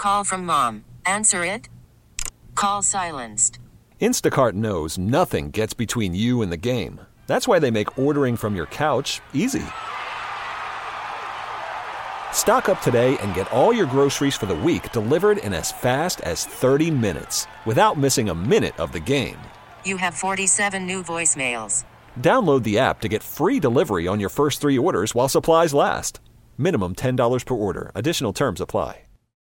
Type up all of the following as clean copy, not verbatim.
Call from mom. Answer it. Call silenced. Instacart knows nothing gets between you and the game. That's why they make ordering from your couch easy. Stock up today and get all your groceries for the week delivered in as fast as 30 minutes without missing a minute of the game. You have 47 new voicemails. Download the app to get free delivery on your first 3 orders while supplies last. Minimum $10 per order. Additional terms apply.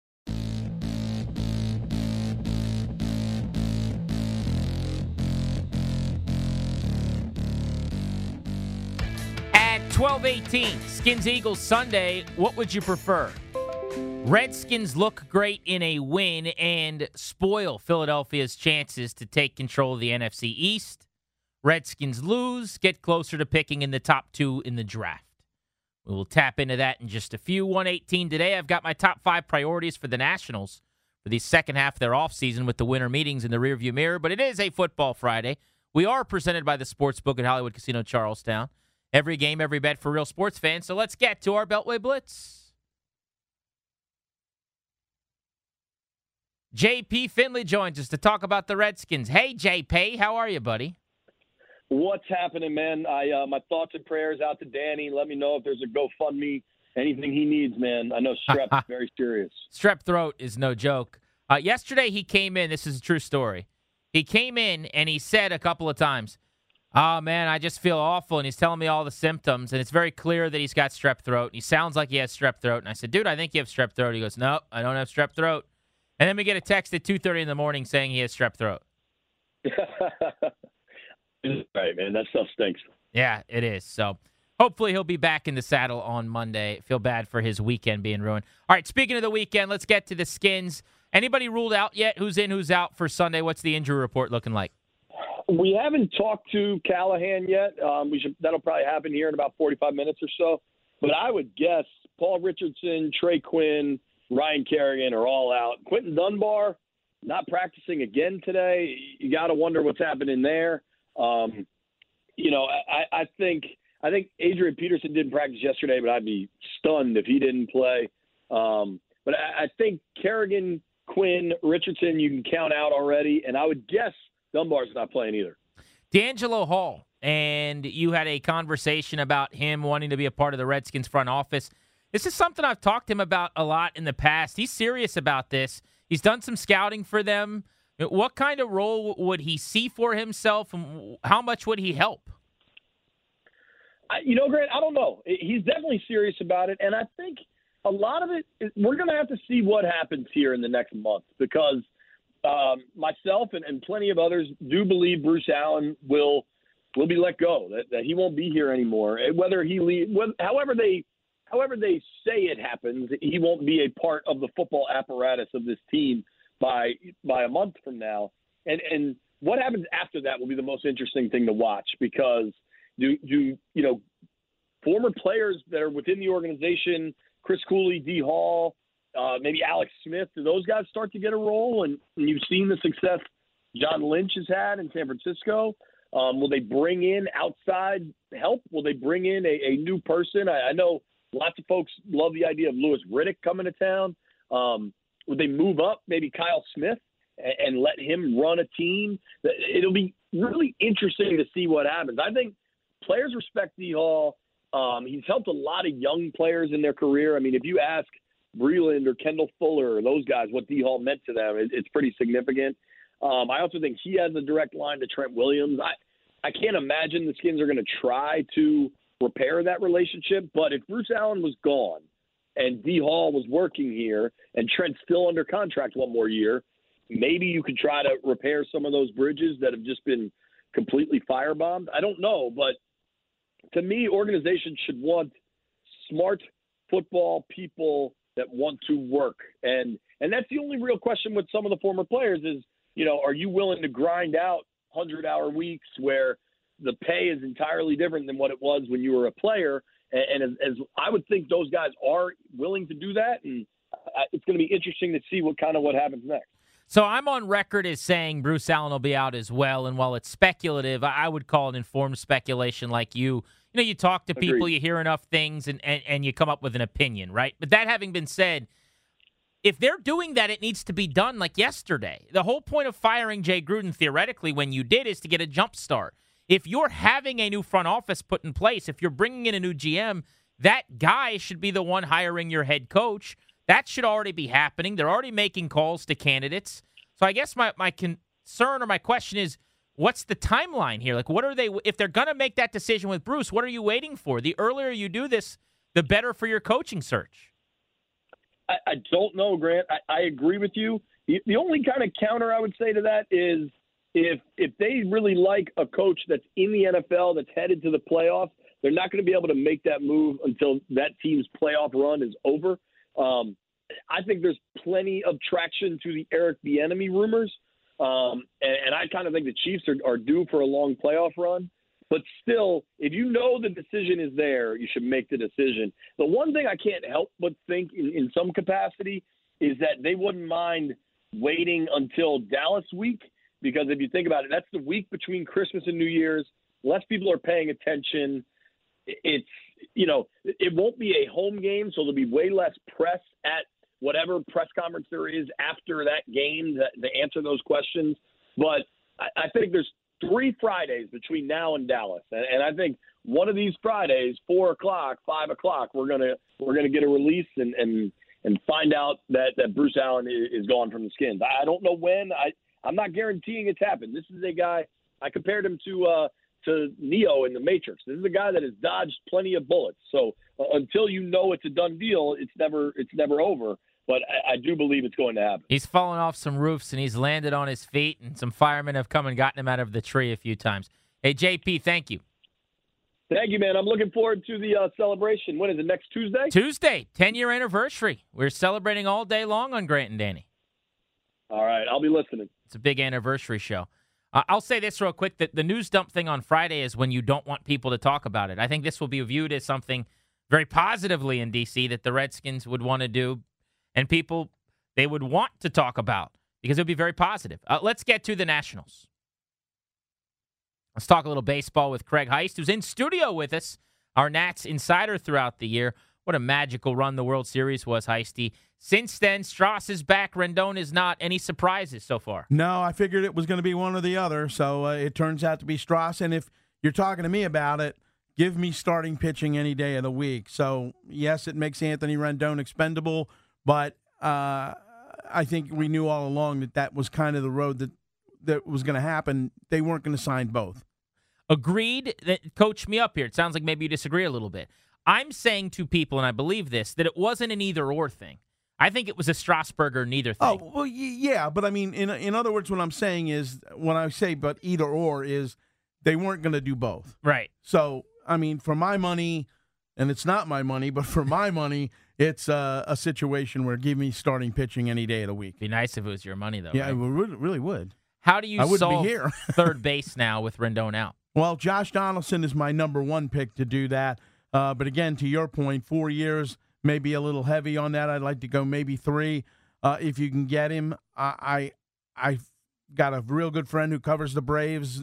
At 12:18, Skins-Eagles Sunday, what would you prefer? Redskins look great in a win and spoil Philadelphia's chances to take control of the NFC East. Redskins lose, get closer to picking in the top 2 in the draft. We will tap into that in just a few. 118 today, I've got my top 5 priorities for the Nationals for the second half of their offseason with the winter meetings in the rearview mirror. But it is a football Friday. We are presented by the Sportsbook at Hollywood Casino Charlestown. Every game, every bet for real sports fans. So let's get to our Beltway Blitz. JP Finley joins us to talk about the Redskins. Hey, JP, how are you, buddy? What's happening, man? My thoughts and prayers out to Danny. Let me know if there's a GoFundMe, anything he needs, man. I know strep's very serious. Strep throat is no joke. Yesterday he came in. This is a true story. He came in and he said a couple of times, "Oh, man, I just feel awful." And he's telling me all the symptoms. And it's very clear that he's got strep throat. And he sounds like he has strep throat. And I said, "Dude, I think you have strep throat." He goes, "No, I don't have strep throat." And then we get a text at 2:30 in the morning saying he has strep throat. Right, man. That stuff stinks. Yeah, it is. So hopefully he'll be back in the saddle on Monday. Feel bad for his weekend being ruined. All right, speaking of the weekend, let's get to the Skins. Anybody ruled out yet? Who's in, who's out for Sunday? What's the injury report looking like? We haven't talked to Callahan yet. That'll probably happen here in about 45 minutes or so. But I would guess Paul Richardson, Trey Quinn, Ryan Kerrigan are all out. Quentin Dunbar not practicing again today. You got to wonder what's happening there. I think Adrian Peterson didn't practice yesterday, but I'd be stunned if he didn't play. But I think Kerrigan, Quinn, Richardson you can count out already, and I would guess Dunbar's not playing either. D'Angelo Hall, and you had a conversation about him wanting to be a part of the Redskins front office. This is something I've talked to him about a lot in the past. He's serious about this. He's done some scouting for them. What kind of role would he see for himself, and how much would he help? Grant, I don't know. He's definitely serious about it, and I think a lot of it, we're going to have to see what happens here in the next month because myself and plenty of others do believe Bruce Allen will be let go, that he won't be here anymore. Whether he leaves, however they say it happens, he won't be a part of the football apparatus of this team by a month from now. And what happens after that will be the most interesting thing to watch because do former players that are within the organization, Chris Cooley, D. Hall, maybe Alex Smith, do those guys start to get a role? And you've seen the success John Lynch has had in San Francisco. Will they bring in outside help? Will they bring in a new person? I know lots of folks love the idea of Louis Riddick coming to town. Would they move up maybe Kyle Smith and let him run a team? It'll be really interesting to see what happens. I think players respect D. Hall. He's helped a lot of young players in their career. I mean, if you ask Breland or Kendall Fuller or those guys what D. Hall meant to them, it's pretty significant. I also think he has a direct line to Trent Williams. I can't imagine the Skins are going to try to repair that relationship, but if Bruce Allen was gone and D. Hall was working here and Trent's still under contract one more year, maybe you could try to repair some of those bridges that have just been completely firebombed. I don't know, but to me, organizations should want smart football people that want to work. And that's the only real question with some of the former players is, are you willing to grind out 100-hour weeks where the pay is entirely different than what it was when you were a player? And as I would think those guys are willing to do that, and it's going to be interesting to see what happens next. So I'm on record as saying Bruce Allen will be out as well, and while it's speculative, I would call it informed speculation like you. You talk to people, Agreed. you hear enough things, and you come up with an opinion, right? But that having been said, if they're doing that, it needs to be done like yesterday. The whole point of firing Jay Gruden, theoretically, when you did, is to get a jump start. If you're having a new front office put in place, if you're bringing in a new GM, that guy should be the one hiring your head coach. That should already be happening. They're already making calls to candidates. So I guess my concern or my question is, what's the timeline here? Like, what are they, if they're going to make that decision with Bruce, what are you waiting for? The earlier you do this, the better for your coaching search. I don't know, Grant. I agree with you. The only kind of counter I would say to that is if they really like a coach that's in the NFL that's headed to the playoffs, they're not going to be able to make that move until that team's playoff run is over. I think there's plenty of traction to the Eric Bieniemy rumors. And I kind of think the Chiefs are due for a long playoff run. But still, if you know the decision is there, you should make the decision. The one thing I can't help but think in some capacity is that they wouldn't mind waiting until Dallas week, because if you think about it, that's the week between Christmas and New Year's. Less people are paying attention. It's, it won't be a home game, so there'll be way less press at whatever press conference there is after that game to answer those questions. But I think there's 3 Fridays between now and Dallas, and I think one of these Fridays, 4 o'clock, 5 o'clock, we're gonna get a release and find out that Bruce Allen is gone from the Skins. I don't know when. I'm not guaranteeing it's happened. This is a guy, I compared him to Neo in the Matrix. This is a guy that has dodged plenty of bullets. So until you know it's a done deal, it's never over. But I do believe it's going to happen. He's fallen off some roofs, and he's landed on his feet, and some firemen have come and gotten him out of the tree a few times. Hey, JP, thank you. Thank you, man. I'm looking forward to the celebration. When is it, next Tuesday? Tuesday, 10-year anniversary. We're celebrating all day long on Grant and Danny. All right, I'll be listening. It's a big anniversary show. I'll say this real quick, that the news dump thing on Friday is when you don't want people to talk about it. I think this will be viewed as something very positively in D.C. that the Redskins would want to do, and people they would want to talk about, because it would be very positive. Let's get to the Nationals. Let's talk a little baseball with Craig Heist, who's in studio with us, our Nats insider throughout the year. What a magical run the World Series was, Heisty. Since then, Strauss is back, Rendon is not. Any surprises so far? No, I figured it was going to be one or the other, so it turns out to be Strauss. And if you're talking to me about it, give me starting pitching any day of the week. So, yes, it makes Anthony Rendon expendable, but I think we knew all along that was kind of the road that was going to happen. They weren't going to sign both. Agreed. Coach me up here. It sounds like maybe you disagree a little bit. I'm saying to people, and I believe this, that it wasn't an either-or thing. I think it was a Strasburger neither thing. Oh, well, yeah, but I mean, in other words, what I'm saying is, when I say but either-or is they weren't going to do both. Right. So, I mean, for my money, and it's not my money, but for my money, it's a situation where give me starting pitching any day of the week. Be nice if it was your money, though. Yeah, right? it really would. How do you solve be here. third base now with Rendon out? Well, Josh Donaldson is my number one pick to do that. But again, to your point, 4 years, maybe a little heavy on that. I'd like to go maybe 3 if you can get him. I've got a real good friend who covers the Braves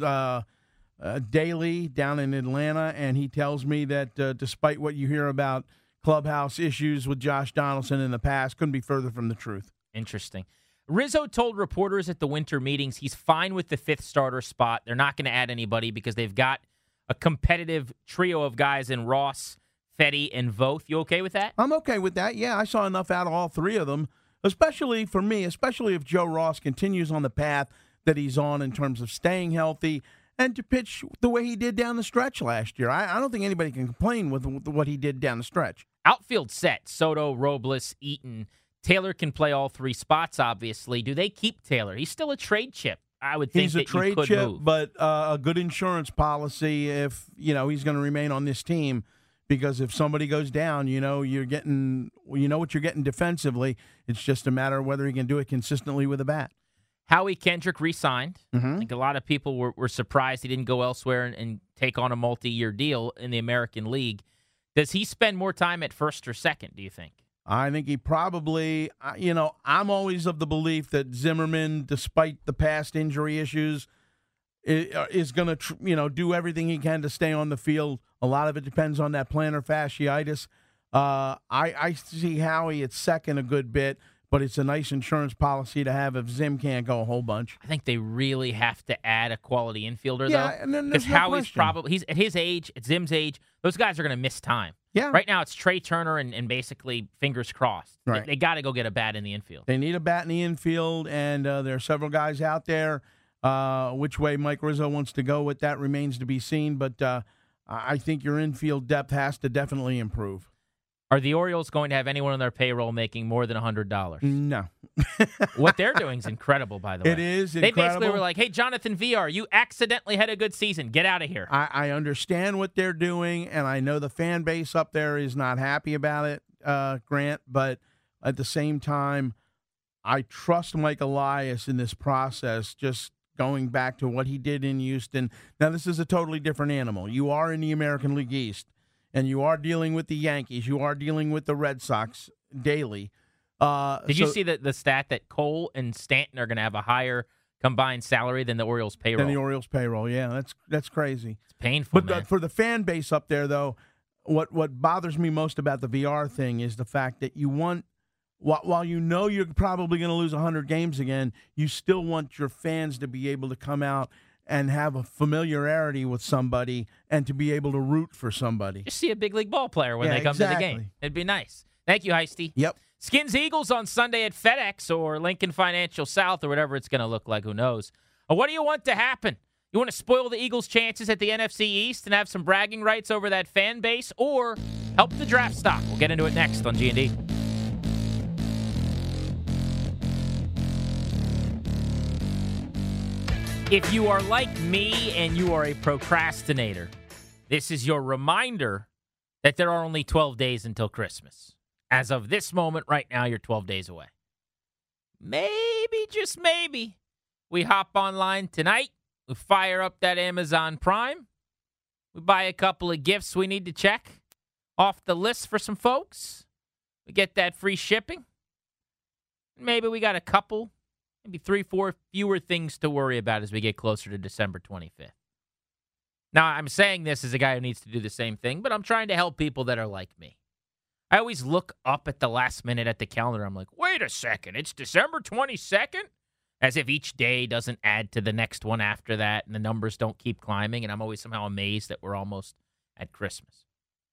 daily down in Atlanta, and he tells me that despite what you hear about clubhouse issues with Josh Donaldson in the past, couldn't be further from the truth. Interesting. Rizzo told reporters at the winter meetings he's fine with the 5th starter spot. They're not going to add anybody because they've got a competitive trio of guys in Ross, Fetty, and Voth. You okay with that? I'm okay with that. Yeah, I saw enough out of all 3 of them, especially for me, especially if Joe Ross continues on the path that he's on in terms of staying healthy and to pitch the way he did down the stretch last year. I don't think anybody can complain with what he did down the stretch. Outfield set, Soto, Robles, Eaton. Taylor can play all 3 spots, obviously. Do they keep Taylor? He's still a trade chip. I would think he's a trade chip, but a good insurance policy if he's going to remain on this team, because if somebody goes down, you're getting what you're getting defensively. It's just a matter of whether he can do it consistently with a bat. Howie Kendrick re-signed. Mm-hmm. I think a lot of people were surprised he didn't go elsewhere and take on a multi-year deal in the American League. Does he spend more time at first or second, do you think? I think he probably, I'm always of the belief that Zimmerman, despite the past injury issues, is going to, do everything he can to stay on the field. A lot of it depends on that plantar fasciitis. I see Howie at second a good bit, but it's a nice insurance policy to have if Zim can't go a whole bunch. I think they really have to add a quality infielder, Yeah, though. and then Because there's no Howie's question. he's at his age, at Zim's age, those guys are going to miss time. Yeah. Right now, it's Trey Turner and basically fingers crossed. Right. They got to go get a bat in the infield. They need a bat in the infield, and there are several guys out there. Which way Mike Rizzo wants to go with that remains to be seen, but I think your infield depth has to definitely improve. Are the Orioles going to have anyone on their payroll making more than $100? No. What they're doing is incredible, by the way. It is They incredible. basically were like, hey, Jonathan VR, you accidentally had a good season. Get out of here. I understand what they're doing, and I know the fan base up there is not happy about it, Grant, but at the same time, I trust Mike Elias in this process, just going back to what he did in Houston. Now, this is a totally different animal. You are in the American League East, and you are dealing with the Yankees. You are dealing with the Red Sox daily. Did you see the stat that Cole and Stanton are going to have a higher combined salary than the Orioles payroll? Than the Orioles payroll, yeah, that's crazy. It's painful, man. But for the fan base up there, though, what bothers me most about the VR thing is the fact that you want, while you know you're probably going to lose 100 games again, you still want your fans to be able to come out and have a familiarity with somebody and to be able to root for somebody. Just see a big league ball player when Yeah, they come to the exactly. game. It'd be nice. Thank you, Heisty. Yep. Skins Eagles on Sunday at FedEx or Lincoln Financial South or whatever it's going to look like. Who knows? What do you want to happen? You want to spoil the Eagles' chances at the NFC East and have some bragging rights over that fan base, or help the draft stock? We'll get into it next on G&D. If you are like me and you are a procrastinator, this is your reminder that there are only 12 days until Christmas. As of this moment right now, you're 12 days away. Maybe, just maybe, we hop online tonight, we fire up that Amazon Prime, we buy a couple of gifts we need to check off the list for some folks, we get that free shipping. Maybe we got a couple, maybe 3, 4 fewer things to worry about as we get closer to December 25th. Now, I'm saying this as a guy who needs to do the same thing, but I'm trying to help people that are like me. I always look up at the last minute at the calendar. I'm like, wait a second, it's December 22nd? As if each day doesn't add to the next one after that, and the numbers don't keep climbing, and I'm always somehow amazed that we're almost at Christmas.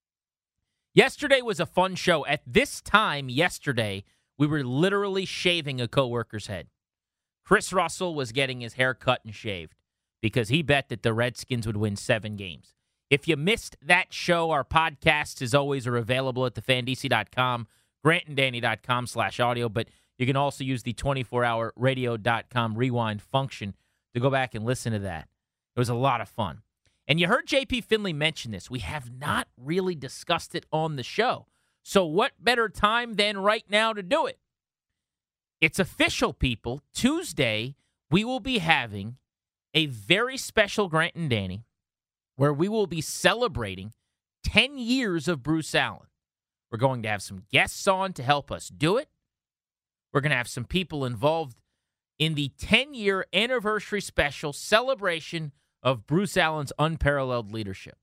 Yesterday was a fun show. At this time yesterday, we were literally shaving a coworker's head. Chris Russell was getting his hair cut and shaved because he bet that the Redskins would win 7 games. If you missed that show, our podcasts, as always, are available at thefandc.com, grantanddanny.com/audio, but you can also use the 24-hour radio.com rewind function to go back and listen to that. It was a lot of fun. And you heard JP Finley mention this. We have not really discussed it on the show. So what better time than right now to do it? It's official, people. Tuesday, we will be having a very special Grant and Danny where we will be celebrating 10 years of Bruce Allen. We're going to have some guests on to help us do it. We're going to have some people involved in the 10-year anniversary special celebration of Bruce Allen's unparalleled leadership.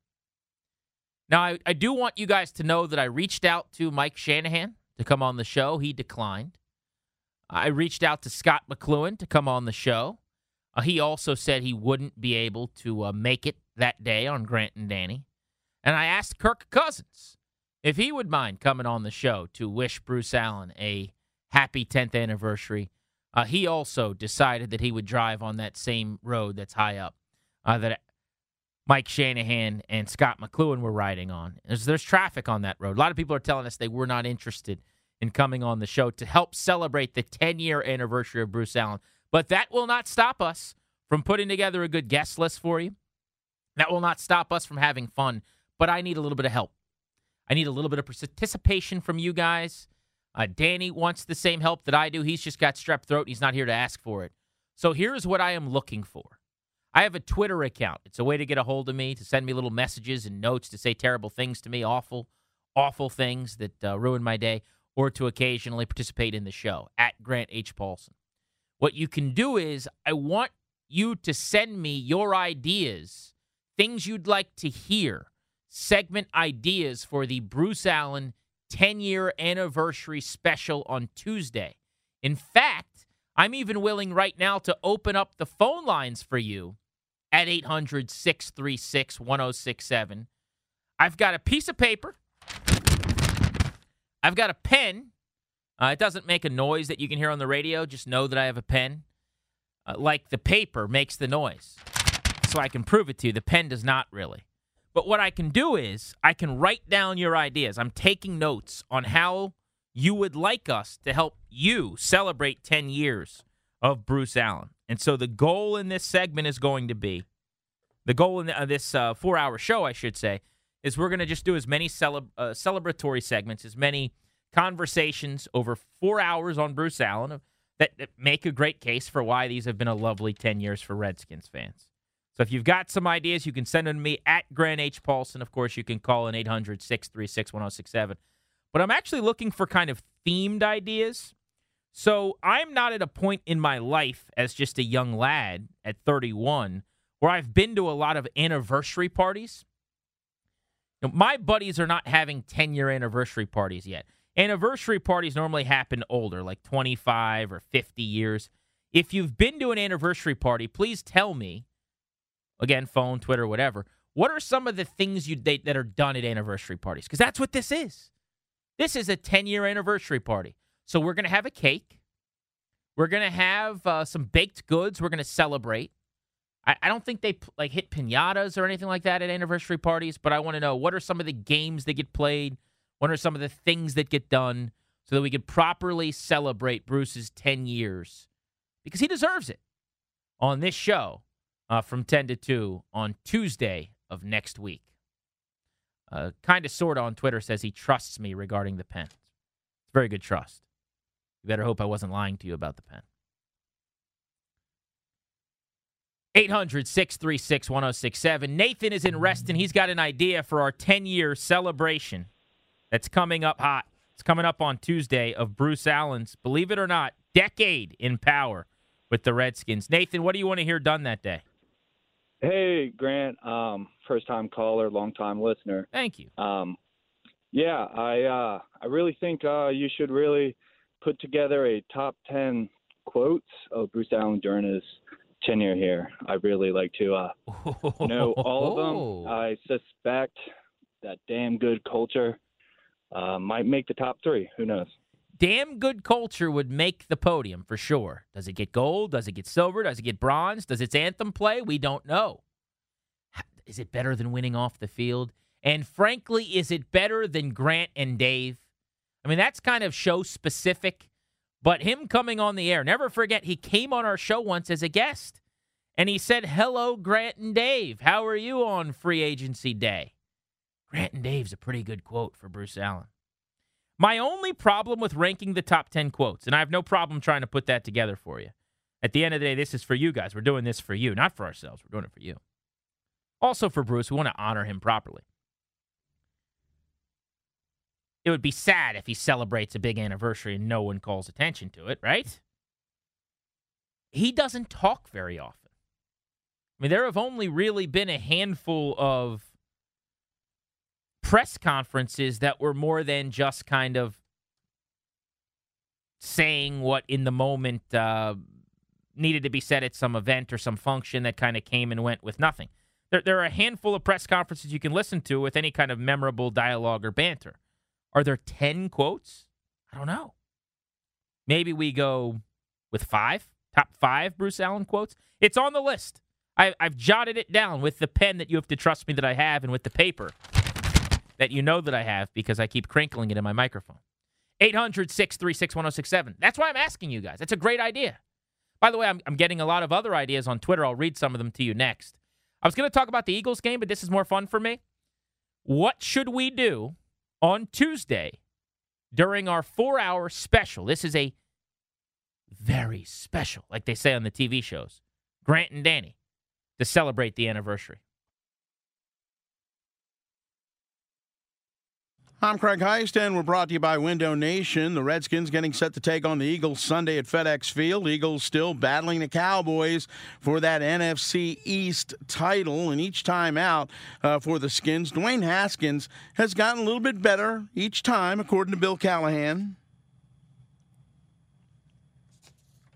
Now, I do want you guys to know that I reached out to Mike Shanahan to come on the show. He declined. I reached out to Scott McLuhan to come on the show. He also said he wouldn't be able to make it that day on Grant and Danny. And I asked Kirk Cousins if he would mind coming on the show to wish Bruce Allen a happy 10th anniversary. He also decided that he would drive on that same road that's high up that Mike Shanahan and Scott McLuhan were riding on. There's traffic on that road. A lot of people are telling us they were not interested in coming on the show to help celebrate the 10-year anniversary of Bruce Allen. But that will not stop us from putting together a good guest list for you. That will not stop us from having fun. But I need a little bit of help. I need a little bit of participation from you guys. Danny wants the same help that I do. He's just got strep throat. He's not here to ask for it. So here's what I am looking for. I have a Twitter account. It's a way to get a hold of me, to send me little messages and notes, to say terrible things to me, awful things that ruin my day, or to occasionally participate in the show, at Grant H. Paulson. What you can do is, I want you to send me your ideas, things you'd like to hear, segment ideas for the Bruce Allen 10-year anniversary special on Tuesday. In fact, I'm even willing right now to open up the phone lines for you at 800-636-1067. I've got a piece of paper. I've got a pen. It doesn't make a noise that you can hear on the radio. Just know that I have a pen. Like the paper makes the noise. So I can prove it to you. The pen does not really. But what I can do is I can write down your ideas. I'm taking notes on how you would like us to help you celebrate 10 years of Bruce Allen. And so the goal in this segment is going to be, the goal in this 4-hour show, I should say, is we're going to just do as many celebratory segments, as many conversations over 4 hours on Bruce Allen that make a great case for why these have been a lovely 10 years for Redskins fans. So if you've got some ideas, you can send them to me at Grant H. Paulson. Of course, you can call in 800-636-1067. But I'm actually looking for kind of themed ideas. So I'm not at a point in my life as just a young lad at 31 where I've been to a lot of anniversary parties. You know, my buddies are not having 10-year anniversary parties yet. Anniversary parties normally happen older, like 25 or 50 years. If you've been to an anniversary party, please tell me, again, phone, Twitter, whatever, what are some of the things that are done at anniversary parties? Because that's what this is. This is a 10-year anniversary party. So we're going to have a cake. We're going to have some baked goods. We're going to celebrate. I don't think they hit piñatas or anything like that at anniversary parties, but I want to know, what are some of the games that get played? What are some of the things that get done so that we can properly celebrate Bruce's 10 years? Because he deserves it on this show from 10 to 2 on Tuesday of next week. Kind of sort of on Twitter says he trusts me regarding the pen. It's very good trust. You better hope I wasn't lying to you about the pen. 800-636-1067. Nathan is in Reston. He's got an idea for our 10-year celebration that's coming up hot. It's coming up on Tuesday of Bruce Allen's, believe it or not, decade in power with the Redskins. Nathan, what do you want to hear done that day? Hey, Grant. First-time caller, long-time listener. Thank you. I really think you should really put together a top 10 quotes of Bruce Allen during his tenure here. I'd really like to know all of them. I suspect that damn good culture might make the top 3. Who knows? Damn good culture would make the podium for sure. Does it get gold? Does it get silver? Does it get bronze? Does its anthem play? We don't know. Is it better than winning off the field? And frankly, is it better than Grant and Dave? I mean, that's kind of show specific, but him coming on the air, never forget, he came on our show once as a guest, and he said, "Hello, Grant and Dave. How are you on free agency day?" Grant and Dave's a pretty good quote for Bruce Allen. My only problem with ranking the top 10 quotes, and I have no problem trying to put that together for you. At the end of the day, this is for you guys. We're doing this for you, not for ourselves. We're doing it for you. Also for Bruce, we want to honor him properly. It would be sad if he celebrates a big anniversary and no one calls attention to it, right? He doesn't talk very often. I mean, there have only really been a handful of press conferences that were more than just kind of saying what in the moment needed to be said at some event or some function that kind of came and went with nothing. There are a handful of press conferences you can listen to with any kind of memorable dialogue or banter. Are there 10 quotes? I don't know. Maybe we go with 5, top 5 Bruce Allen quotes. It's on the list. I've jotted it down with the pen that you have to trust me that I have and with the paper that you know that I have because I keep crinkling it in my microphone. 800-636-1067. That's why I'm asking you guys. It's a great idea. By the way, I'm getting a lot of other ideas on Twitter. I'll read some of them to you next. I was going to talk about the Eagles game, but this is more fun for me. What should we do on Tuesday during our 4-hour special? This is a very special, like they say on the TV shows, Grant and Danny, to celebrate the anniversary. I'm Craig Heist, and we're brought to you by Window Nation. The Redskins getting set to take on the Eagles Sunday at FedEx Field. Eagles still battling the Cowboys for that NFC East title, and each time out for the Skins, Dwayne Haskins has gotten a little bit better each time, according to Bill Callahan.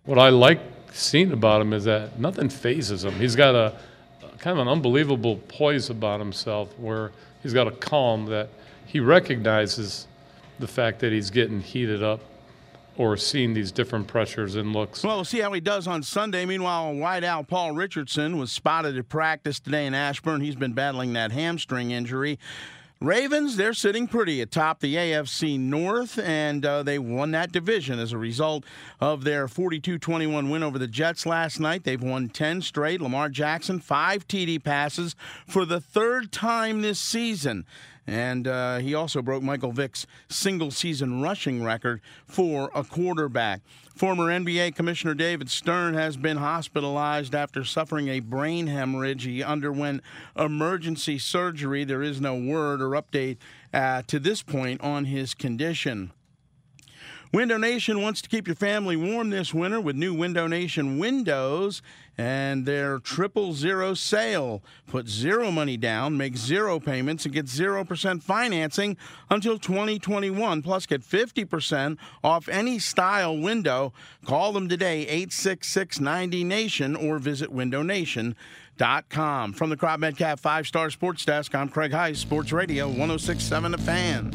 what I like seeing about him is that nothing phases him. He's got a kind of an unbelievable poise about himself where he's got a calm that he recognizes the fact that he's getting heated up or seeing these different pressures and looks. Well, we'll see how he does on Sunday. Meanwhile, wideout Paul Richardson was spotted at practice today in Ashburn. He's been battling that hamstring injury. Ravens, they're sitting pretty atop the AFC North, and they won that division as a result of their 42-21 win over the Jets last night. They've won 10 straight. Lamar Jackson, 5 TD passes for the third time this season. And he also broke Michael Vick's single-season rushing record for a quarterback. Former NBA Commissioner David Stern has been hospitalized after suffering a brain hemorrhage. He underwent emergency surgery. There is no word or update to this point on his condition. Window Nation wants to keep your family warm this winter with new Window Nation windows and their 000 sale. Put zero money down, make zero payments, and get 0% financing until 2021. Plus, get 50% off any style window. Call them today, 866-90-NATION, or visit windownation.com. From the Crop Metcalf 5-Star Sports Desk, I'm Craig Heiss, Sports Radio 106.7 The Fan.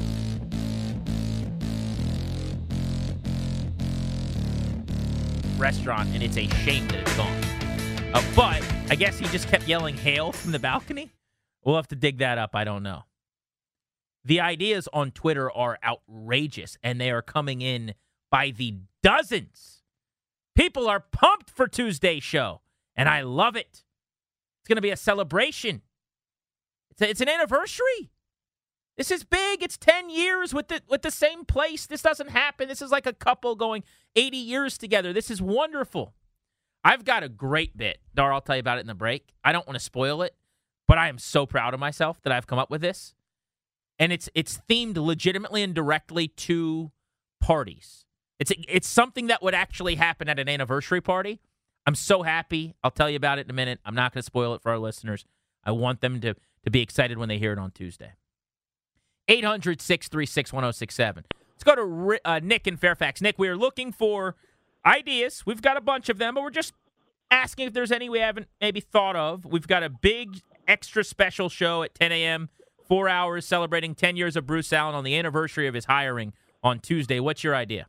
Restaurant, and it's a shame that it's gone. But I guess he just kept yelling hail from the balcony. We'll have to dig that up. I don't know. The ideas on Twitter are outrageous, and they are coming in by the dozens. People are pumped for Tuesday's show, and I love it. It's going to be a celebration. It's an anniversary. This is big. It's 10 years with the same place. This doesn't happen. This is like a couple going 80 years together. This is wonderful. I've got a great bit. Dar, I'll tell you about it in the break. I don't want to spoil it, but I am so proud of myself that I've come up with this. And it's themed legitimately and directly to parties. It's something that would actually happen at an anniversary party. I'm so happy. I'll tell you about it in a minute. I'm not going to spoil it for our listeners. I want them to be excited when they hear it on Tuesday. 800-636-1067. Let's go to Nick in Fairfax. Nick, we are looking for ideas. We've got a bunch of them, but we're just asking if there's any we haven't maybe thought of. We've got a big extra special show at 10 a.m., 4 hours, celebrating 10 years of Bruce Allen on the anniversary of his hiring on Tuesday. What's your idea?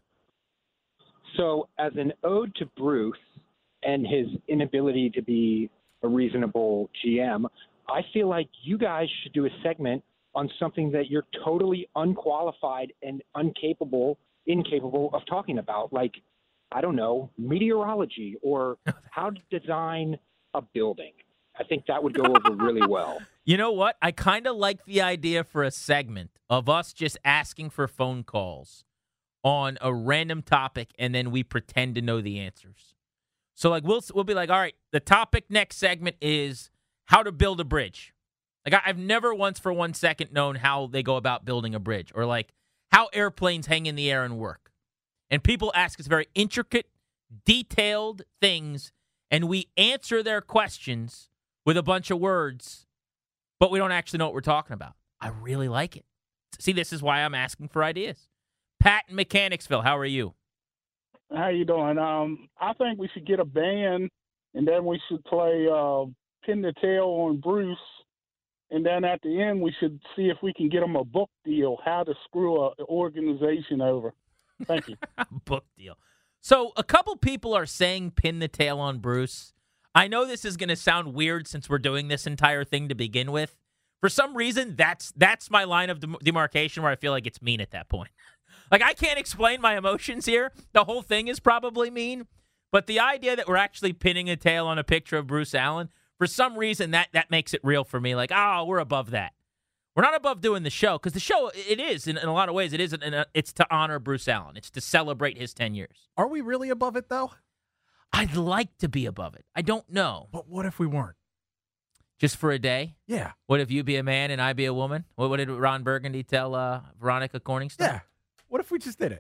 So as an ode to Bruce and his inability to be a reasonable GM, I feel like you guys should do a segment on something that you're totally unqualified and incapable of talking about, like, I don't know, meteorology or how to design a building. I think that would go over really well. You know what? I kind of like the idea for a segment of us just asking for phone calls on a random topic, and then we pretend to know the answers. So, like, we'll be like, all right, the topic next segment is how to build a bridge. Like, I've never once for 1 second known how they go about building a bridge, or like how airplanes hang in the air and work. And people ask us very intricate, detailed things, and we answer their questions with a bunch of words, but we don't actually know what we're talking about. I really like it. See, this is why I'm asking for ideas. Pat in Mechanicsville, how are you? How you doing? I think we should get a band, and then we should play Pin the Tail on Bruce. And then at the end, we should see if we can get them a book deal, how to screw an organization over. Thank you. Book deal. So a couple people are saying pin the tail on Bruce. I know this is going to sound weird since we're doing this entire thing to begin with. For some reason, that's my line of demarcation where I feel like it's mean at that point. Like, I can't explain my emotions here. The whole thing is probably mean. But the idea that we're actually pinning a tail on a picture of Bruce Allen, for some reason, that makes it real for me. Like, we're above that. We're not above doing the show, because the show, it is, in a lot of ways, it's to honor Bruce Allen. It's to celebrate his 10 years. Are we really above it, though? I'd like to be above it. I don't know. But what if we weren't? Just for a day? Yeah. What if you be a man and I be a woman? What did Ron Burgundy tell Veronica Corningstone? Yeah. What if we just did it?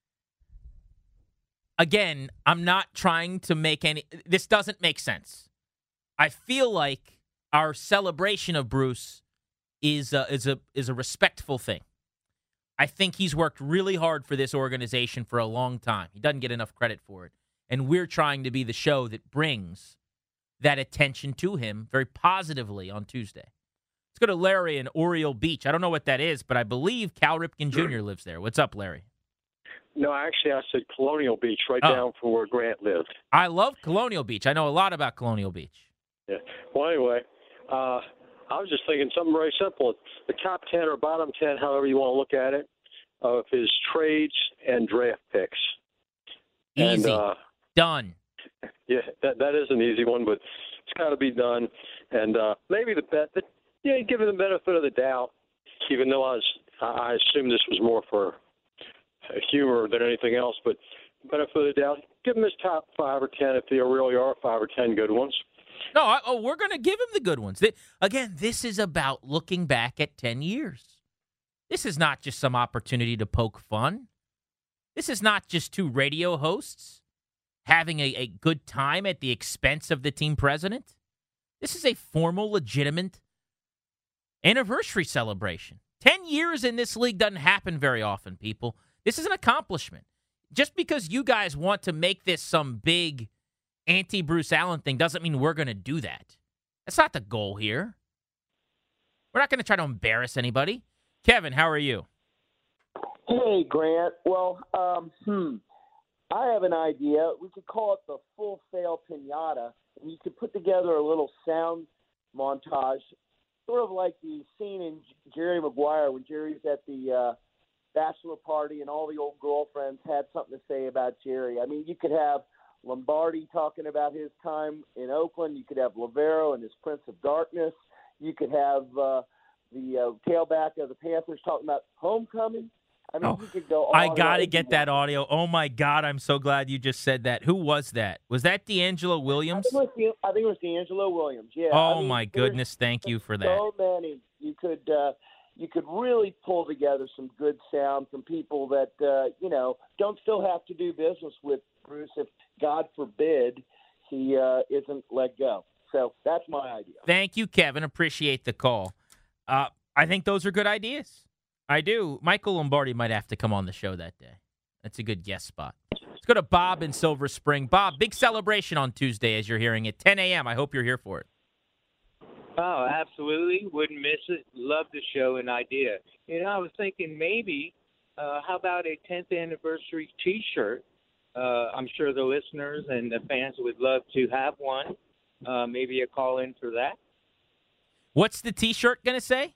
Again, I'm not trying to make any... This doesn't make sense. I feel like our celebration of Bruce is a respectful thing. I think he's worked really hard for this organization for a long time. He doesn't get enough credit for it. And we're trying to be the show that brings that attention to him very positively on Tuesday. Let's go to Larry in Oriole Beach. I don't know what that is, but I believe Cal Ripken Jr. lives there. What's up, Larry? No, actually, I said Colonial Beach, right down from where Grant lived. I love Colonial Beach. I know a lot about Colonial Beach. Yeah. Well, anyway, I was just thinking something very simple. The top 10 or bottom 10, however you want to look at it, of his trades and draft picks. Easy. And, done. Yeah, that is an easy one, but it's got to be done. And maybe the bet that, give him the benefit of the doubt, even though I assume this was more for humor than anything else, but benefit of the doubt, give him his top 5 or 10 if there really are 5 or 10 good ones. No, we're going to give him the good ones. Again, this is about looking back at 10 years. This is not just some opportunity to poke fun. This is not just two radio hosts having a good time at the expense of the team president. This is a formal, legitimate anniversary celebration. 10 years in this league doesn't happen very often, people. This is an accomplishment. Just because you guys want to make this some big anti-Bruce Allen thing doesn't mean we're going to do that. That's not the goal here. We're not going to try to embarrass anybody. Kevin, how are you? Hey, Grant. Well, I have an idea. We could call it the Full Sail Pinata, and you could put together a little sound montage, sort of like the scene in Jerry Maguire when Jerry's at the bachelor party and all the old girlfriends had something to say about Jerry. I mean, you could have Lombardi talking about his time in Oakland. You could have Lavero and his Prince of Darkness. You could have the tailback of the Panthers talking about homecoming. I mean, you could go on. I got to get that audio. Oh, my God, I'm so glad you just said that. Who was that? Was that D'Angelo Williams? I think it was D'Angelo Williams, yeah. Oh, my goodness, thank you for that. So many. You could really pull together some good sound from people that, don't still have to do business with Bruce if, God forbid, he isn't let go. So that's my idea. Thank you, Kevin. Appreciate the call. I think those are good ideas. I do. Michael Lombardi might have to come on the show that day. That's a good guest spot. Let's go to Bob in Silver Spring. Bob, big celebration on Tuesday as you're hearing it. 10 a.m. I hope you're here for it. Oh, absolutely. Wouldn't miss it. Love the show and idea. I was thinking maybe, how about a 10th anniversary T-shirt? I'm sure the listeners and the fans would love to have one. Maybe a call in for that. What's the T-shirt going to say?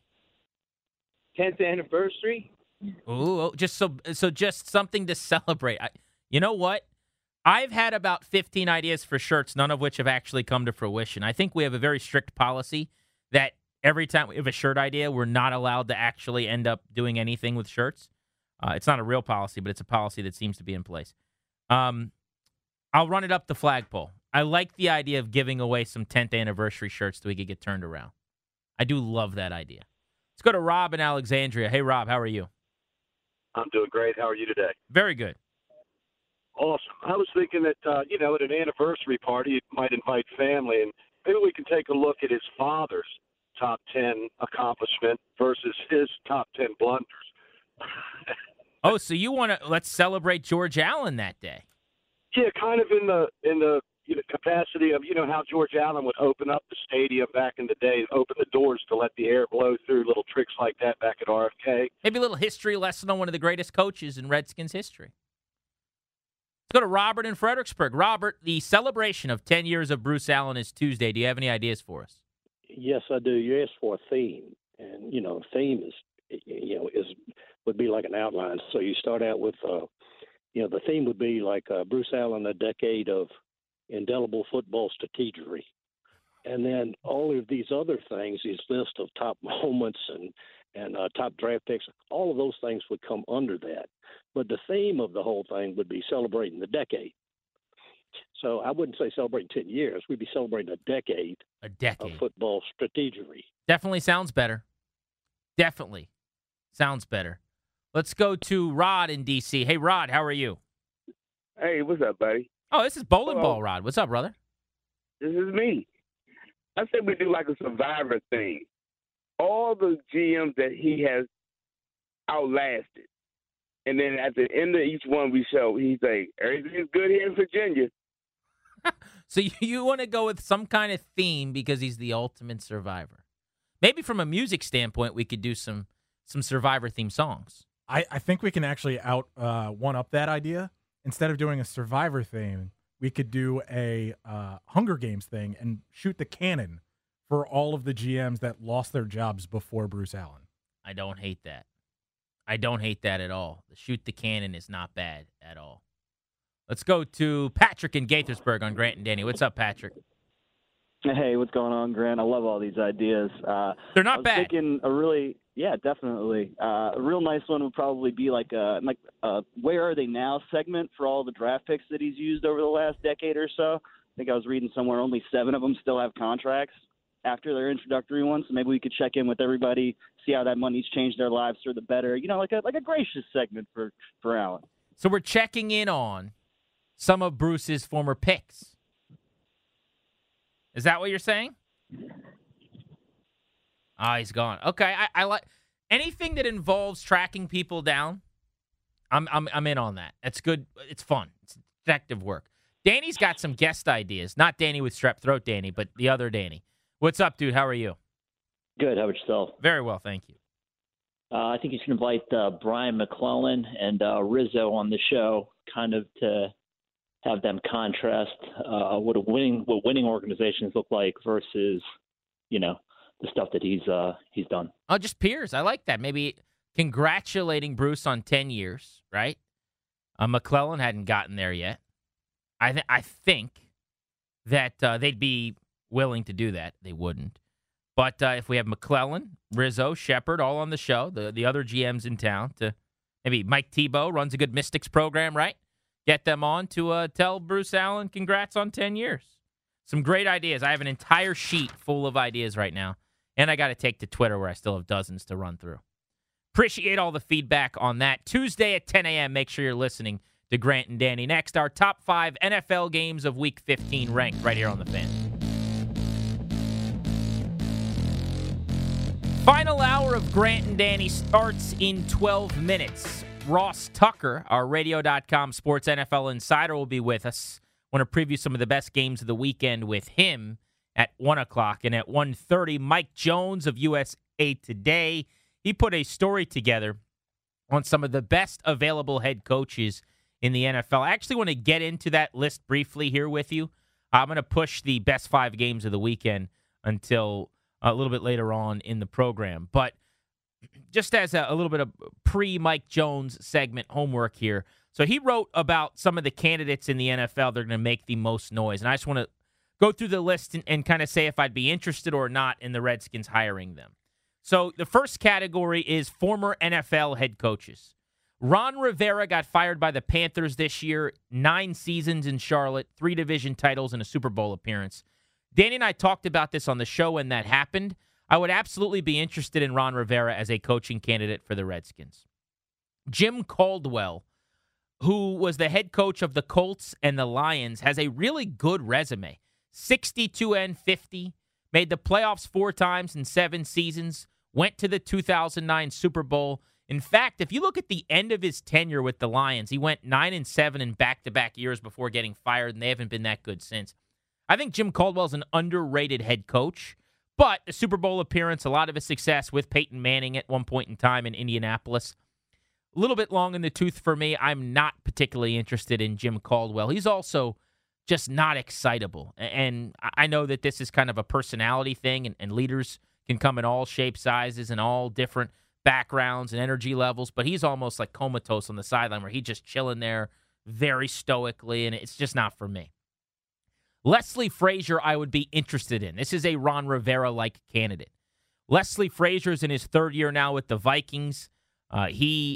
10th anniversary. Ooh, just just something to celebrate. You know what? I've had about 15 ideas for shirts, none of which have actually come to fruition. I think we have a very strict policy that every time we have a shirt idea, we're not allowed to actually end up doing anything with shirts. It's not a real policy, but it's a policy that seems to be in place. I'll run it up the flagpole. I like the idea of giving away some 10th anniversary shirts so we could get turned around. I do love that idea. Let's go to Rob in Alexandria. Hey, Rob, how are you? I'm doing great. How are you today? Very good. Awesome. I was thinking that, at an anniversary party, you might invite family, and maybe we can take a look at his father's top 10 accomplishment versus his top 10 blunders. Oh, so you want to let's celebrate George Allen that day? Yeah, kind of in the capacity of how George Allen would open up the stadium back in the day, open the doors to let the air blow through, little tricks like that back at RFK. Maybe a little history lesson on one of the greatest coaches in Redskins history. Let's go to Robert in Fredericksburg. Robert, the celebration of 10 years of Bruce Allen is Tuesday. Do you have any ideas for us? Yes, I do. You asked for a theme, and theme would be like an outline. So you start out with, the theme would be like Bruce Allen, a decade of indelible football strategery, and then all of these other things, these list of top moments and top draft picks, all of those things would come under that. But the theme of the whole thing would be celebrating the decade. So I wouldn't say celebrating 10 years. We'd be celebrating a decade of football strategery. Definitely sounds better. Definitely sounds better. Let's go to Rod in D.C. Hey, Rod, how are you? Hey, what's up, buddy? Oh, this is Bowling Ball Rod. What's up, brother? This is me. I said we do like a Survivor thing. All the GMs that he has outlasted. And then at the end of each one we show, he's like, everything's good here in Virginia. So you want to go with some kind of theme because he's the ultimate survivor. Maybe from a music standpoint, we could do some Survivor-themed songs. I think we can actually one-up that idea. Instead of doing a Survivor theme, we could do a Hunger Games thing and shoot the cannon for all of the GMs that lost their jobs before Bruce Allen. I don't hate that. I don't hate that at all. The shoot the cannon is not bad at all. Let's go to Patrick in Gaithersburg on Grant and Danny. What's up, Patrick? Hey, what's going on, Grant? I love all these ideas. They're not bad. Thinking definitely. A real nice one would probably be like a Where Are They Now segment for all the draft picks that he's used over the last decade or so. I think I was reading somewhere only 7 of them still have contracts after their introductory ones. So maybe we could check in with everybody, see how that money's changed their lives for the better. You know, like a gracious segment for Allen. So we're checking in on some of Bruce's former picks. Is that what you're saying? He's gone. Okay, I like anything that involves tracking people down. I'm in on that. That's good. It's fun. It's detective work. Danny's got some guest ideas. Not Danny with strep throat, Danny, but the other Danny. What's up, dude? How are you? Good. How about yourself? Very well, thank you. I think you should invite Brian McClellan and Rizzo on the show, kind of to have them contrast what winning organizations look like versus, the stuff that he's done. Oh, just peers. I like that. Maybe congratulating Bruce on 10 years, right? McClellan hadn't gotten there yet. I think that they'd be willing to do that. They wouldn't. But if we have McClellan, Rizzo, Shepard all on the show, the other GMs in town, to maybe Mike Tebow runs a good Mystics program, right? Get them on to tell Bruce Allen congrats on 10 years. Some great ideas. I have an entire sheet full of ideas right now. And I got to take to Twitter where I still have dozens to run through. Appreciate all the feedback on that. Tuesday at 10 a.m., make sure you're listening to Grant and Danny. Next, our top 5 NFL games of Week 15 ranked right here on The Fan. Final hour of Grant and Danny starts in 12 minutes. Ross Tucker, our Radio.com sports NFL insider, will be with us. I want to preview some of the best games of the weekend with him at 1 o'clock. And at 1:30, Mike Jones of USA Today. He put a story together on some of the best available head coaches in the NFL. I actually want to get into that list briefly here with you. I'm going to push the best 5 games of the weekend until a little bit later on in the program. But just as a little bit of pre-Mike Jones segment homework here. So he wrote about some of the candidates in the NFL that are going to make the most noise. And I just want to go through the list and kind of say if I'd be interested or not in the Redskins hiring them. So the first category is former NFL head coaches. Ron Rivera got fired by the Panthers this year, 9 seasons in Charlotte, 3 division titles, and a Super Bowl appearance. Danny and I talked about this on the show when that happened. I would absolutely be interested in Ron Rivera as a coaching candidate for the Redskins. Jim Caldwell, who was the head coach of the Colts and the Lions, has a really good resume. 62-50, made the playoffs 4 times in 7 seasons, went to the 2009 Super Bowl. In fact, if you look at the end of his tenure with the Lions, he went 9-7 in back-to-back years before getting fired, and they haven't been that good since. I think Jim Caldwell's an underrated head coach, but the Super Bowl appearance, a lot of his success with Peyton Manning at one point in time in Indianapolis, a little bit long in the tooth for me. I'm not particularly interested in Jim Caldwell. He's also just not excitable. And I know that this is kind of a personality thing, and leaders can come in all shapes, sizes, and all different backgrounds and energy levels, but he's almost like comatose on the sideline where he's just chilling there very stoically, and it's just not for me. Leslie Frazier, I would be interested in. This is a Ron Rivera-like candidate. Leslie Frazier's in his 3rd year now with the Vikings. He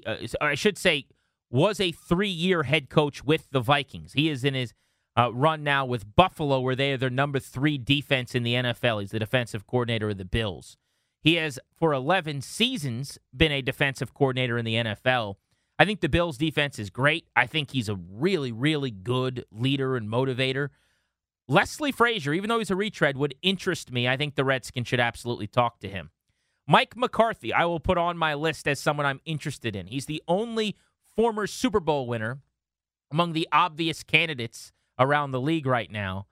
was a 3-year head coach with the Vikings. He is in his run now with Buffalo, where they are their number 3 defense in the NFL. He's the defensive coordinator of the Bills. He has, for 11 seasons, been a defensive coordinator in the NFL. I think the Bills' defense is great. I think he's a really, really good leader and motivator. Leslie Frazier, even though he's a retread, would interest me. I think the Redskins should absolutely talk to him. Mike McCarthy, I will put on my list as someone I'm interested in. He's the only former Super Bowl winner among the obvious candidates around the league right now.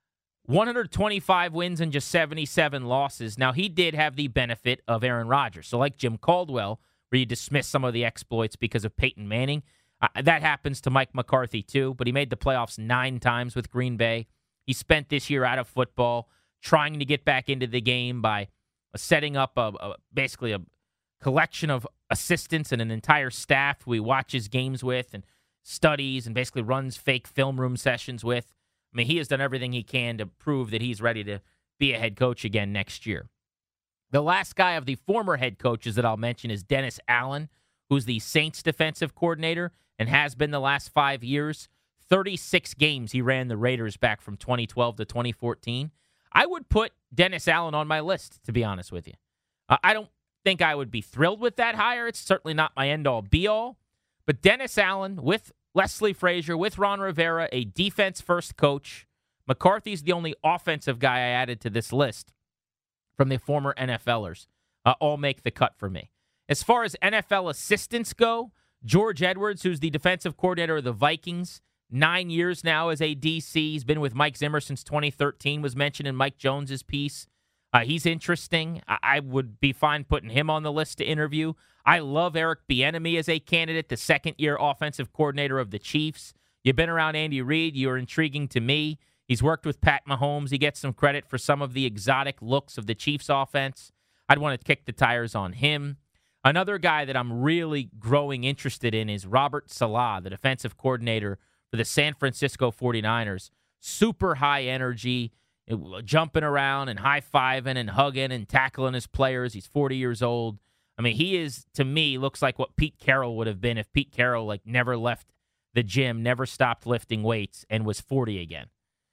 125 wins and just 77 losses. Now, he did have the benefit of Aaron Rodgers. So like Jim Caldwell, where you dismiss some of the exploits because of Peyton Manning, that happens to Mike McCarthy too, but he made the playoffs 9 times with Green Bay. He spent this year out of football trying to get back into the game by setting up basically a collection of assistants and an entire staff who he watches games with and studies and basically runs fake film room sessions with. I mean, he has done everything he can to prove that he's ready to be a head coach again next year. The last guy of the former head coaches that I'll mention is Dennis Allen, who's the Saints defensive coordinator and has been the last 5 years. 36 games he ran the Raiders back from 2012 to 2014. I would put Dennis Allen on my list, to be honest with you. I don't think I would be thrilled with that hire. It's certainly not my end-all, be-all. But Dennis Allen with Leslie Frazier, with Ron Rivera, a defense-first coach. McCarthy's the only offensive guy I added to this list from the former NFLers. All make the cut for me. As far as NFL assistants go, George Edwards, who's the defensive coordinator of the Vikings, 9 years now as a DC. He's been with Mike Zimmer since 2013, was mentioned in Mike Jones's piece. He's interesting. I would be fine putting him on the list to interview. I love Eric Bieniemy as a candidate, the second-year offensive coordinator of the Chiefs. You've been around Andy Reid. You're intriguing to me. He's worked with Pat Mahomes. He gets some credit for some of the exotic looks of the Chiefs' offense. I'd want to kick the tires on him. Another guy that I'm really growing interested in is Robert Saleh, the defensive coordinator for the San Francisco 49ers. Super high energy, jumping around and high-fiving and hugging and tackling his players. He's 40 years old. I mean, he is, to me, looks like what Pete Carroll would have been if Pete Carroll never left the gym, never stopped lifting weights, and was 40 again.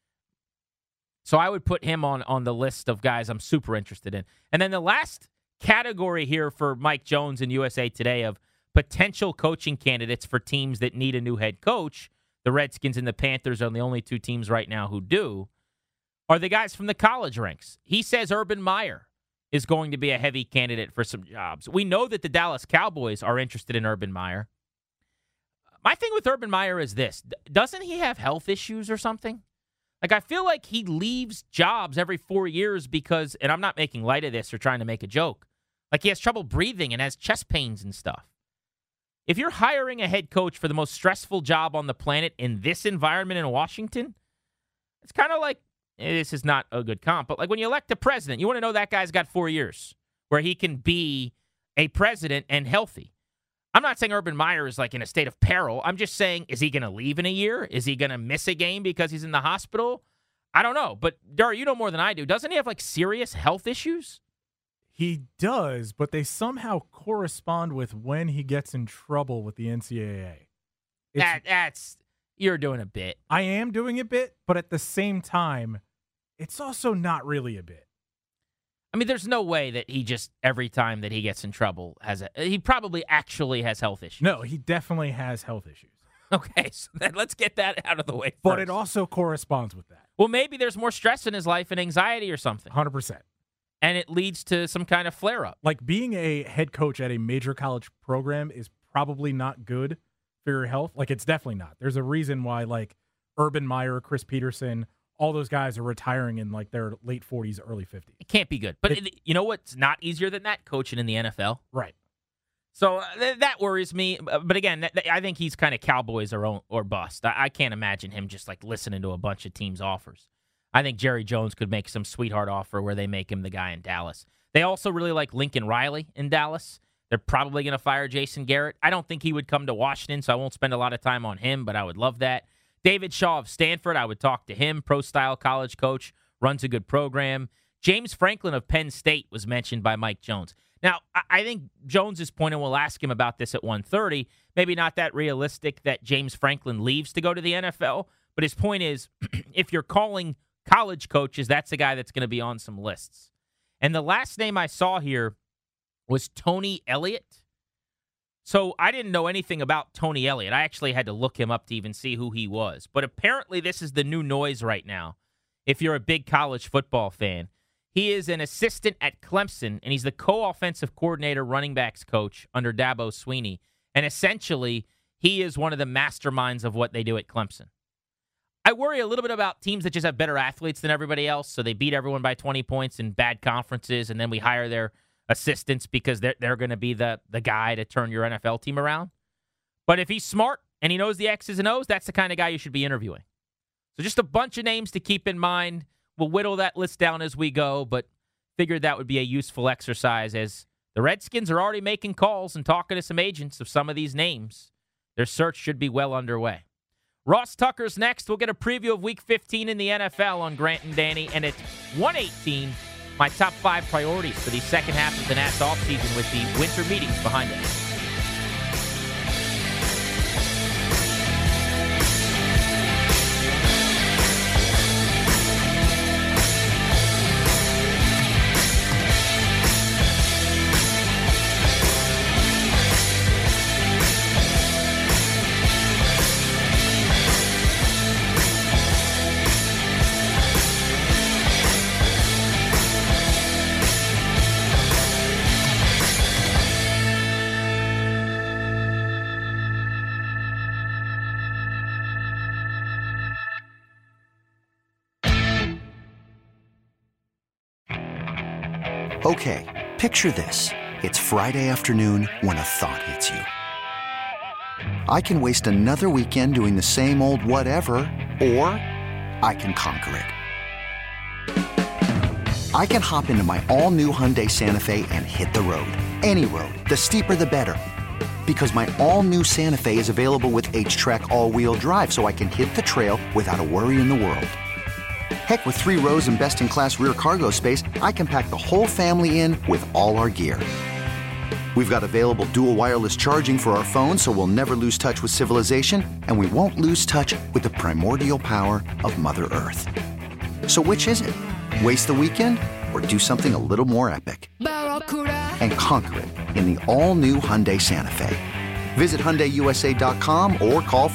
So I would put him on the list of guys I'm super interested in. And then the last category here for Mike Jones and USA Today of potential coaching candidates for teams that need a new head coach, the Redskins and the Panthers are the only two teams right now who do, are the guys from the college ranks. He says Urban Meyer is going to be a heavy candidate for some jobs. We know that the Dallas Cowboys are interested in Urban Meyer. My thing with Urban Meyer is this. Doesn't he have health issues or something? I feel like he leaves jobs every 4 years because, and I'm not making light of this or trying to make a joke, he has trouble breathing and has chest pains and stuff. If you're hiring a head coach for the most stressful job on the planet in this environment in Washington, it's kind of like, this is not a good comp, but when you elect a president, you want to know that guy's got 4 years where he can be a president and healthy. I'm not saying Urban Meyer is in a state of peril. I'm just saying, is he going to leave in a year? Is he going to miss a game because he's in the hospital? I don't know. But, Dar, you know more than I do. Doesn't he have serious health issues? He does, but they somehow correspond with when he gets in trouble with the NCAA. You're doing a bit. I am doing a bit, but at the same time, it's also not really a bit. I mean, there's no way that he just, every time that he gets in trouble, he probably actually has health issues. No, he definitely has health issues. Okay, so let's get that out of the way first. But it also corresponds with that. Well, maybe there's more stress in his life and anxiety or something. 100%. And it leads to some kind of flare-up. Being a head coach at a major college program is probably not good for your health. It's definitely not. There's a reason why, Urban Meyer, Chris Peterson, all those guys are retiring in, their late 40s, early 50s. It can't be good. But you know what's not easier than that? Coaching in the NFL. Right. So that worries me. But again, I think he's kind of Cowboys or bust. I can't imagine him just listening to a bunch of teams' offers. I think Jerry Jones could make some sweetheart offer where they make him the guy in Dallas. They also really like Lincoln Riley in Dallas. They're probably going to fire Jason Garrett. I don't think he would come to Washington, so I won't spend a lot of time on him, but I would love that. David Shaw of Stanford, I would talk to him. Pro-style college coach, runs a good program. James Franklin of Penn State was mentioned by Mike Jones. Now, I think Jones's point, and we'll ask him about this at 1:30, maybe not that realistic that James Franklin leaves to go to the NFL, but his point is, if you're calling college coaches, that's the guy that's going to be on some lists. And the last name I saw here was Tony Elliott. So I didn't know anything about Tony Elliott. I actually had to look him up to even see who he was. But apparently this is the new noise right now, if you're a big college football fan. He is an assistant at Clemson, and he's the co-offensive coordinator running backs coach under Dabo Swinney. And essentially, he is one of the masterminds of what they do at Clemson. I worry a little bit about teams that just have better athletes than everybody else, so they beat everyone by 20 points in bad conferences, and then we hire their assistants because they're going to be the guy to turn your NFL team around. But if he's smart and he knows the X's and O's, that's the kind of guy you should be interviewing. So just a bunch of names to keep in mind. We'll whittle that list down as we go, but figured that would be a useful exercise as the Redskins are already making calls and talking to some agents of some of these names. Their search should be well underway. Ross Tucker's next. We'll get a preview of Week 15 in the NFL on Grant and Danny. And at 1:18, my top 5 priorities for the second half of the Nats offseason with the winter meetings behind us. Okay, picture this. It's Friday afternoon when a thought hits you. I can waste another weekend doing the same old whatever, or I can conquer it. I can hop into my all-new Hyundai Santa Fe and hit the road. Any road. The steeper, the better. Because my all-new Santa Fe is available with H-Track all-wheel drive, so I can hit the trail without a worry in the world. Heck, with 3 rows and best-in-class rear cargo space, I can pack the whole family in with all our gear. We've got available dual wireless charging for our phones, so we'll never lose touch with civilization, and we won't lose touch with the primordial power of Mother Earth. So which is it? Waste the weekend or do something a little more epic? And conquer it in the all-new Hyundai Santa Fe. Visit HyundaiUSA.com or call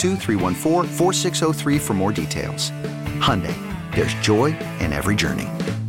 562-314-4603 for more details. Hyundai, there's joy in every journey.